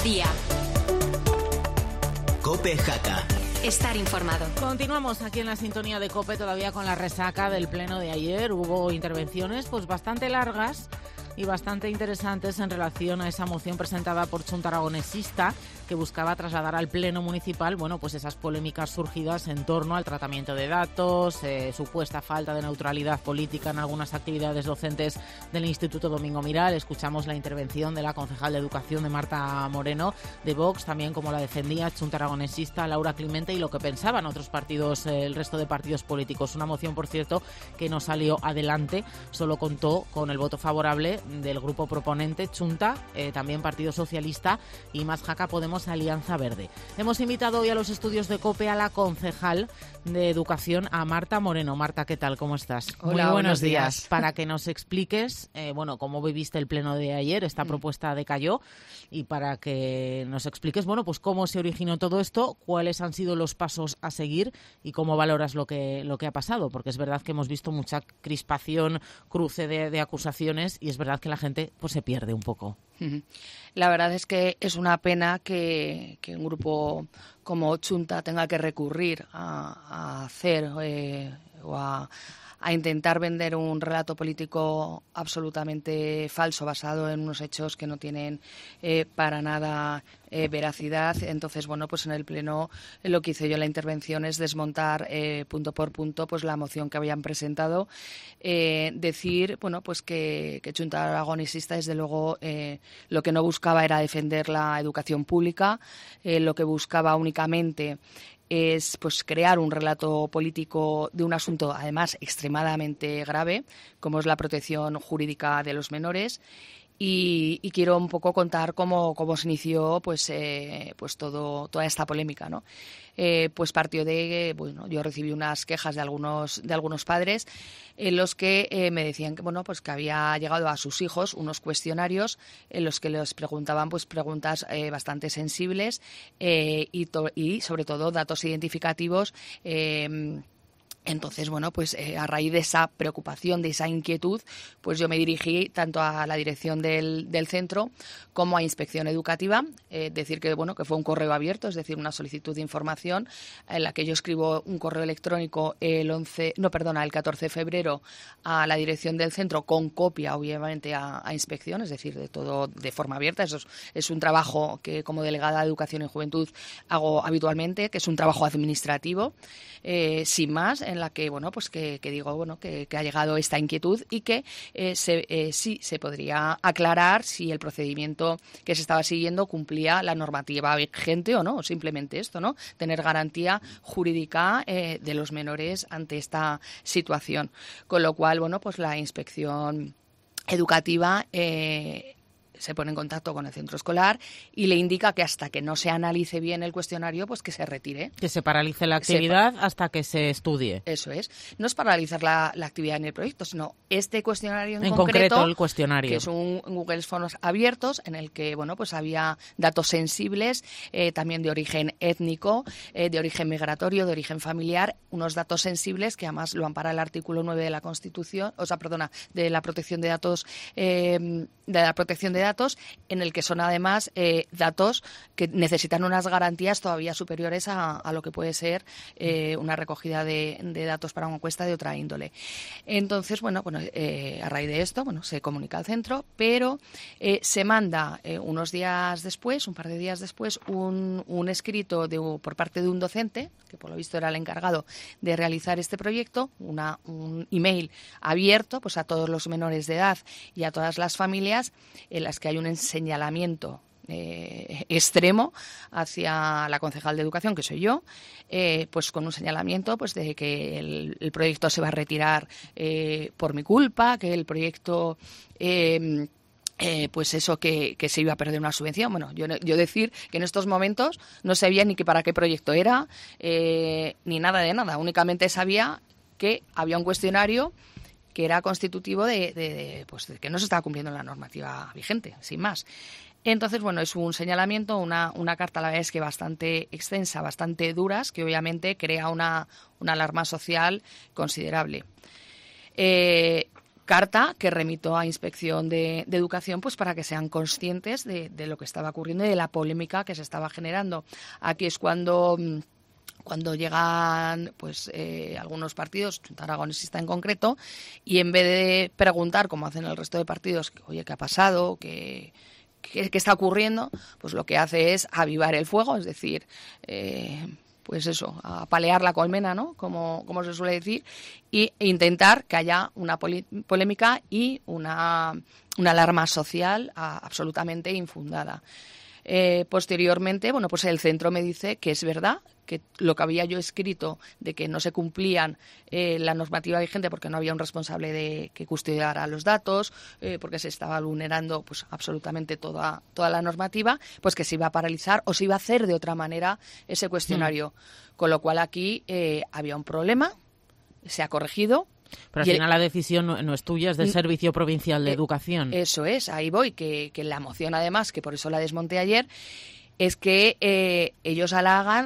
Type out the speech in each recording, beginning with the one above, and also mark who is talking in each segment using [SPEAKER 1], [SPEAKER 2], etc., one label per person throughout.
[SPEAKER 1] mediodía.
[SPEAKER 2] COPE Jaca.
[SPEAKER 1] Estar informado.
[SPEAKER 3] Continuamos aquí en la sintonía de COPE, todavía con la resaca del pleno de ayer. Hubo intervenciones pues bastante largas y bastante interesantes en relación a esa moción presentada por Chunta Aragonesista, que buscaba trasladar al Pleno Municipal, bueno, pues esas polémicas surgidas en torno al tratamiento de datos, supuesta falta de neutralidad política en algunas actividades docentes del Instituto Domingo Miral. Escuchamos la intervención de la concejal de Educación de Marta Moreno, de Vox, también como la defendía Chunta Aragonesista Laura Climente, y lo que pensaban otros partidos, el resto de partidos políticos. Una moción, por cierto, que no salió adelante, solo contó con el voto favorable del grupo proponente, Chunta, también Partido Socialista y Más Jaca Podemos, Alianza Verde. Hemos invitado hoy a los estudios de COPE a la concejal de Educación, a Marta Moreno. Marta, ¿qué tal? ¿Cómo estás?
[SPEAKER 4] Hola,
[SPEAKER 3] muy
[SPEAKER 4] buenos días.
[SPEAKER 3] Para que nos expliques, cómo viviste el pleno de ayer, esta propuesta decayó, y para que nos expliques, pues cómo se originó todo esto, cuáles han sido los pasos a seguir y cómo valoras lo que ha pasado, porque es verdad que hemos visto mucha crispación, cruce de acusaciones, y es verdad que la gente pues se pierde un poco.
[SPEAKER 4] La verdad es que es una pena que un grupo como Chunta tenga que recurrir a hacer o a intentar vender un relato político absolutamente falso, basado en unos hechos que no tienen para nada veracidad. Entonces, pues en el Pleno lo que hice yo en la intervención es desmontar punto por punto pues la moción que habían presentado, decir pues que Chunta Aragonesista, desde luego, lo que no buscaba era defender la educación pública, lo que buscaba únicamente es pues crear un relato político de un asunto además extremadamente grave, como es la protección jurídica de los menores. Y quiero un poco contar cómo se inició pues toda esta polémica, ¿no? Pues partió de, yo recibí unas quejas de algunos padres en los que me decían que que había llegado a sus hijos unos cuestionarios en los que les preguntaban pues preguntas bastante sensibles, y sobre todo datos identificativos. Entonces, a raíz de esa preocupación, de esa inquietud, pues yo me dirigí tanto a la dirección del centro como a Inspección Educativa. Decir que fue un correo abierto, es decir, una solicitud de información en la que yo escribo un correo electrónico el 14 de febrero a la dirección del centro, con copia, obviamente, a Inspección, es decir, de todo de forma abierta. Eso es un trabajo que, como delegada de Educación y Juventud, hago habitualmente, que es un trabajo administrativo, sin más, en la que que digo que ha llegado esta inquietud y que sí se podría aclarar si el procedimiento que se estaba siguiendo cumplía la normativa vigente o no, o simplemente esto, ¿no? Tener garantía jurídica de los menores ante esta situación. Con lo cual, pues la Inspección Educativa se pone en contacto con el centro escolar y le indica que hasta que no se analice bien el cuestionario, pues que se retire.
[SPEAKER 3] Que se paralice la actividad hasta que se estudie.
[SPEAKER 4] Eso es. No es paralizar la actividad en el proyecto, sino este cuestionario en
[SPEAKER 3] concreto, el cuestionario.
[SPEAKER 4] Que es un Google Forms abiertos en el que, pues había datos sensibles, también de origen étnico, de origen migratorio, de origen familiar, unos datos sensibles que además lo ampara el artículo 9 de la Constitución, de la protección de datos, en el que son además datos que necesitan unas garantías todavía superiores a lo que puede ser una recogida de datos para una encuesta de otra índole. Entonces, a raíz de esto, se comunica al centro, pero se manda un par de días después, un escrito por parte de un docente, que por lo visto era el encargado de realizar este proyecto, un email abierto pues a todos los menores de edad y a todas las familias, en las que hay un señalamiento extremo hacia la concejal de Educación, que soy yo, pues con un señalamiento pues de que el proyecto se va a retirar por mi culpa, que el proyecto pues eso, que se iba a perder una subvención. Yo decir que en estos momentos no sabía ni que para qué proyecto era, ni nada de nada. Únicamente sabía que había un cuestionario que era constitutivo de que no se estaba cumpliendo la normativa vigente, sin más. Entonces, es un señalamiento, una carta, la verdad es que bastante extensa, bastante duras, que obviamente crea una alarma social considerable. carta que remito a Inspección de Educación, pues para que sean conscientes de lo que estaba ocurriendo y de la polémica que se estaba generando. Aquí es cuando llegan pues algunos partidos, Junta Aragonesista en concreto, y en vez de preguntar, como hacen el resto de partidos, oye, ¿qué ha pasado? ¿Qué está ocurriendo? Pues lo que hace es avivar el fuego, es decir, pues eso, apalear la colmena, ¿no? Como se suele decir, e intentar que haya una polémica y una alarma social absolutamente infundada. Posteriormente, bueno, pues el centro me dice que es verdad, que lo que había yo escrito de que no se cumplían la normativa vigente porque no había un responsable que custodiara los datos, porque se estaba vulnerando pues absolutamente toda la normativa, pues que se iba a paralizar o se iba a hacer de otra manera ese cuestionario. Con lo cual aquí había un problema, se ha corregido.
[SPEAKER 3] Pero al final la decisión no es tuya, es del Servicio Provincial de Educación.
[SPEAKER 4] Eso es, ahí voy, que la moción además, que por eso la desmonté ayer, es que ellos alegan,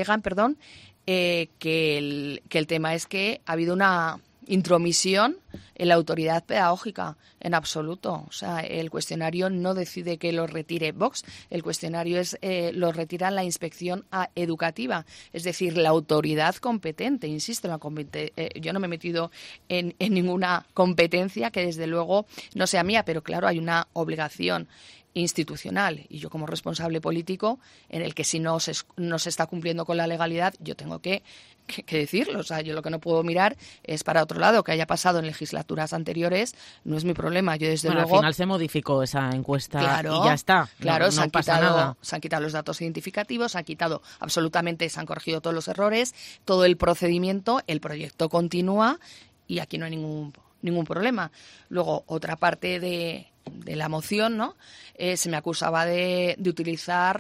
[SPEAKER 4] que el tema es que ha habido una intromisión en la autoridad pedagógica, en absoluto. O sea, el cuestionario no decide que lo retire Vox, el cuestionario lo retira la inspección educativa, es decir, la autoridad competente. Insisto, yo no me he metido en ninguna competencia que desde luego no sea mía, pero claro, hay una obligación institucional y yo como responsable político en el que si no se está cumpliendo con la legalidad yo tengo que decirlo. O sea, yo lo que no puedo mirar es para otro lado. Que haya pasado en legislaturas anteriores no es mi problema. Yo desde luego...
[SPEAKER 3] Al final se modificó esa encuesta, claro, y ya está.
[SPEAKER 4] Claro,
[SPEAKER 3] no pasa nada.
[SPEAKER 4] Se han quitado los datos identificativos, se han quitado absolutamente, se han corregido todos los errores, todo el procedimiento, el proyecto continúa y aquí no hay ningún problema. Luego, otra parte de la moción, ¿no? Se me acusaba de utilizar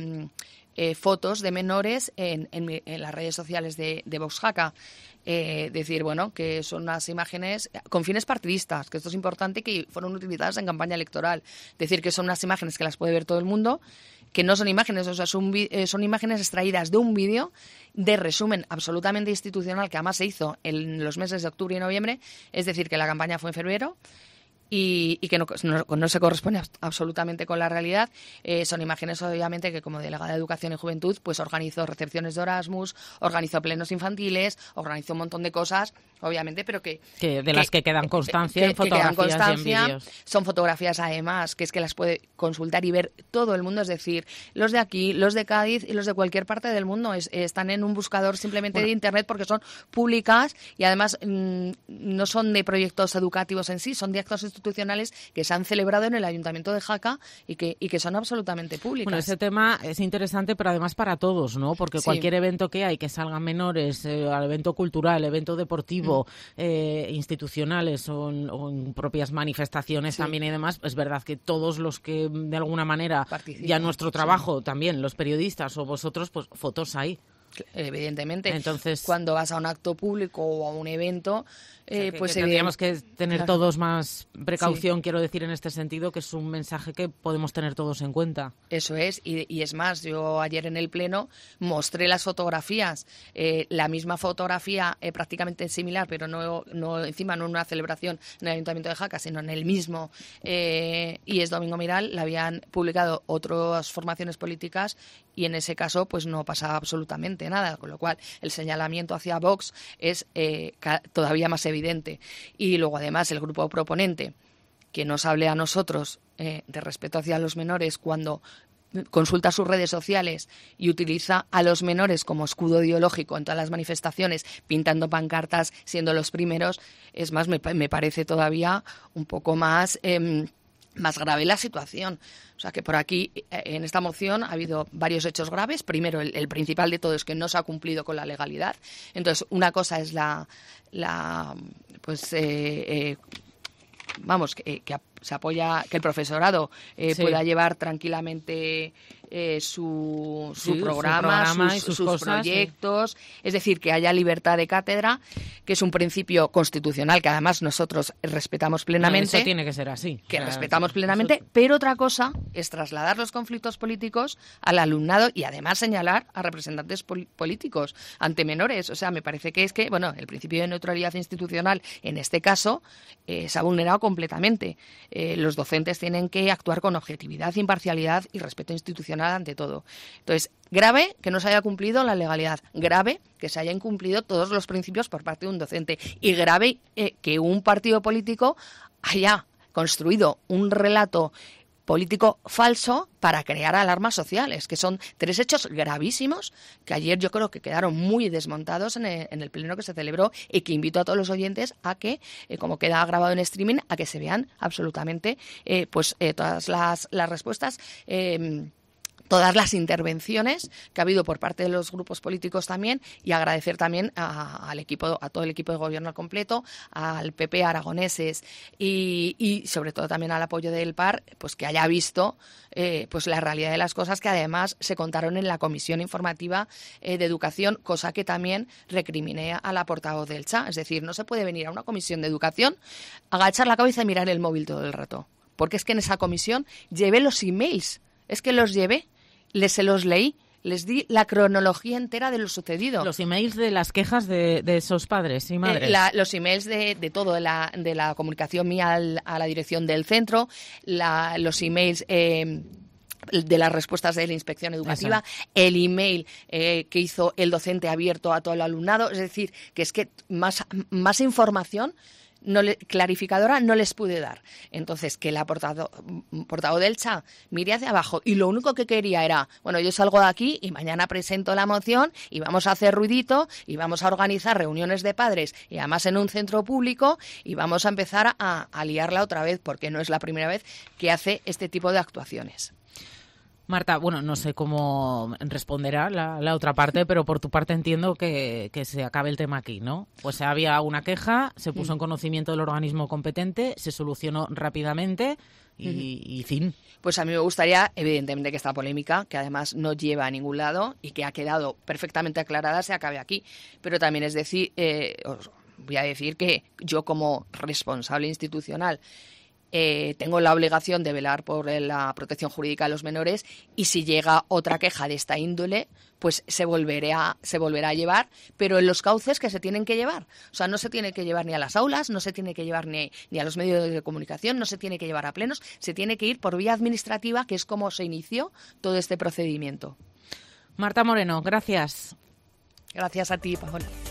[SPEAKER 4] fotos de menores en las redes sociales de Vox Jaca. Decir, bueno, que son unas imágenes con fines partidistas, que esto es importante, que fueron utilizadas en campaña electoral. Decir que son unas imágenes que las puede ver todo el mundo, que no son imágenes, o sea, son imágenes extraídas de un vídeo de resumen absolutamente institucional que además se hizo en los meses de octubre y noviembre, es decir, que la campaña fue en febrero. Y que no se corresponde absolutamente con la realidad. Son imágenes, obviamente, que como delegada de Educación y Juventud, pues organizó recepciones de Erasmus, organizó plenos infantiles, organizó un montón de cosas, obviamente, pero de las que quedan constancia en fotografías y en vídeos. Son fotografías, además, que es que las puede consultar y ver todo el mundo, es decir, los de aquí, los de Cádiz y los de cualquier parte del mundo están en un buscador simplemente de Internet porque son públicas y además no son de proyectos educativos en sí, son de actos institucionales que se han celebrado en el Ayuntamiento de Jaca y que son absolutamente públicas.
[SPEAKER 3] Bueno, ese tema es interesante, pero además para todos, ¿no? Porque cualquier evento que hay, que salgan menores, al evento cultural, evento deportivo, institucionales o en propias manifestaciones también y demás, es verdad que todos los que de alguna manera participan, ya nuestro trabajo también, los periodistas o vosotros, pues fotos hay.
[SPEAKER 4] Evidentemente.
[SPEAKER 3] Entonces,
[SPEAKER 4] cuando vas a un acto público o a un evento, pues
[SPEAKER 3] tendríamos que tener todos más precaución, quiero decir, en este sentido, que es un mensaje que podemos tener todos en cuenta.
[SPEAKER 4] Eso es, y es más, yo ayer en el Pleno mostré las fotografías, la misma fotografía prácticamente similar, pero no encima no en una celebración en el Ayuntamiento de Jaca, sino en el mismo IES Domingo Miral, la habían publicado otras formaciones políticas y en ese caso pues no pasaba absolutamente nada, con lo cual el señalamiento hacia Vox es todavía más evidente. Y luego además el grupo proponente que nos hable a nosotros de respeto hacia los menores cuando consulta sus redes sociales y utiliza a los menores como escudo ideológico en todas las manifestaciones, pintando pancartas, siendo los primeros, es más, me parece todavía un poco más grave la situación. O sea que por aquí, en esta moción, ha habido varios hechos graves. Primero, el principal de todo es que no se ha cumplido con la legalidad. Entonces, una cosa es que se apoya que el profesorado pueda llevar tranquilamente su
[SPEAKER 3] Sí,
[SPEAKER 4] programa,
[SPEAKER 3] y sus
[SPEAKER 4] sus
[SPEAKER 3] cosas,
[SPEAKER 4] proyectos, sí. Es decir, que haya libertad de cátedra, que es un principio constitucional que además nosotros respetamos plenamente.
[SPEAKER 3] Eso tiene que ser así.
[SPEAKER 4] Que respetamos plenamente, pero otra cosa es trasladar los conflictos políticos al alumnado y además señalar a representantes políticos ante menores. O sea, me parece que el principio de neutralidad institucional en este caso se ha vulnerado completamente. Los docentes tienen que actuar con objetividad, imparcialidad y respeto institucional ante todo. Entonces, grave que no se haya cumplido la legalidad, grave que se hayan cumplido todos los principios por parte de un docente y grave que un partido político haya construido un relato político falso para crear alarmas sociales, que son 3 hechos gravísimos que ayer yo creo que quedaron muy desmontados en el pleno que se celebró y que invito a todos los oyentes a que, como queda grabado en streaming, a que se vean absolutamente todas las respuestas, todas las intervenciones que ha habido por parte de los grupos políticos también, y agradecer también al equipo, a todo el equipo de gobierno al completo, al PP aragoneses y sobre todo también al apoyo del PAR, pues que haya visto la realidad de las cosas que además se contaron en la comisión informativa de educación, cosa que también recriminé a la portavoz del CHA. Es decir, no se puede venir a una comisión de educación, agachar la cabeza y mirar el móvil todo el rato, porque es que en esa comisión llevé los emails, es que los llevé. Se los leí, les di la cronología entera de lo sucedido.
[SPEAKER 3] Los emails de las quejas de esos padres y madres.
[SPEAKER 4] Los emails de todo, de la comunicación mía a la dirección del centro, los emails de las respuestas de la inspección educativa, el email que hizo el docente abierto a todo el alumnado. Es decir, que es que más información clarificadora no les pude dar. Entonces, que la portavoz del CHA mire hacia abajo y lo único que quería era, yo salgo de aquí y mañana presento la moción y vamos a hacer ruidito y vamos a organizar reuniones de padres y además en un centro público y vamos a empezar a liarla otra vez, porque no es la primera vez que hace este tipo de actuaciones.
[SPEAKER 3] Marta, no sé cómo responderá la otra parte, pero por tu parte entiendo que se acabe el tema aquí, ¿no? Pues había una queja, se puso en conocimiento del organismo competente, se solucionó rápidamente y fin. Pues a mí me gustaría, evidentemente, que esta polémica, que además no lleva a ningún lado y que ha quedado perfectamente aclarada, se acabe aquí. Pero también es decir, os voy a decir que yo como responsable institucional tengo la obligación de velar por la protección jurídica de los menores, y si llega otra queja de esta índole, pues se volverá a llevar, pero en los cauces que se tienen que llevar. O sea, no se tiene que llevar ni a las aulas, no se tiene que llevar ni a los medios de comunicación, no se tiene que llevar a plenos, se tiene que ir por vía administrativa, que es como se inició todo este procedimiento. Marta Moreno, gracias. Gracias a ti, Paola.